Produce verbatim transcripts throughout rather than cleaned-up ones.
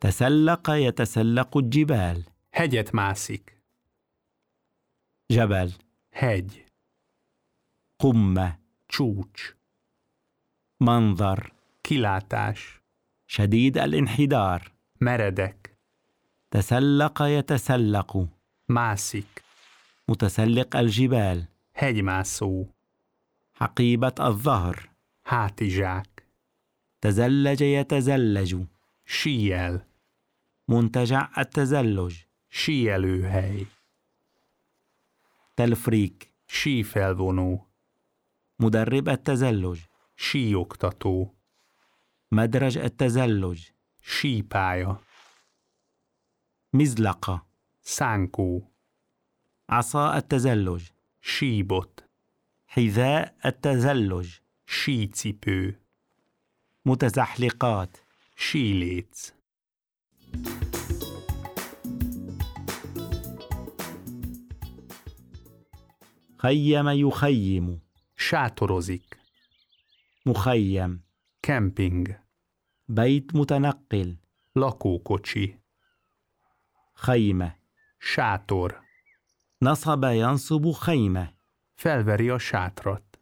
تسلق يتسلق الجبال. Hegyet mászik. جبل. Hegy. قمة. Csúcs. منظر. Kilátás. شديد الانحدار. Meredek. تسلق يتسلق. Mászik. متسلق الجبال. Hegymászó. حقيبة الظهر. Hátizsák. تزلج يتزلج. Síjel. منتجع التزلج. Síelőhely. تلفريك. Sífelvonó. مدرب التزلج. Síoktató. مدرج التزلج. Sípálya. مزلقة. Szánkó. عصا التزلج. Síbot. حذاء التزلج. Sícipő. متزحلقات. Síléc. خيم يخيم. Sátorozik. مخيم. Kemping. بيت متنقل. Lakókocsi. خيمة. Sátor. نصب ينصب خيمة. Felveri a sátrat.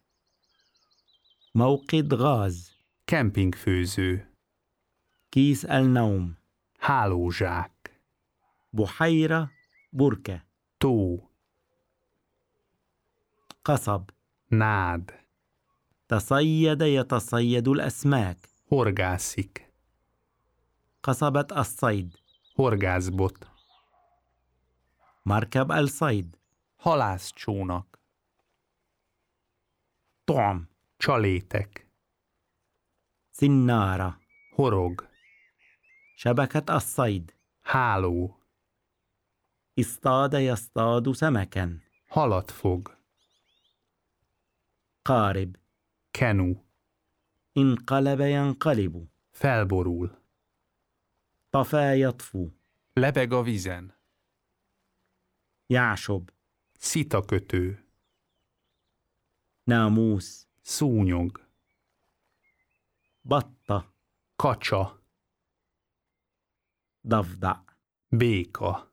موقد غاز. Kempingfőző. كيس النوم. Hálózsák. بحيرة. بركة. Tó. قصب. Nád. تصيد يتصيد الأسماك. Horgászik. قصبة الصيد. Horgászbot. مركب الصيد. Halászcsónak. طعم. Csalétek. سنارة. Horog. شبكة الصيد. Háló. اصطاد يصطاد سمكا. Halat fog. قارب. Kenu. انقلب ينقلب. Felborul. طفى يطفو. Lebeg a vízen. يعشب. Szitakötő. ناموس. Szúnyog. بطة. Kacsa. ضفدع. Béka.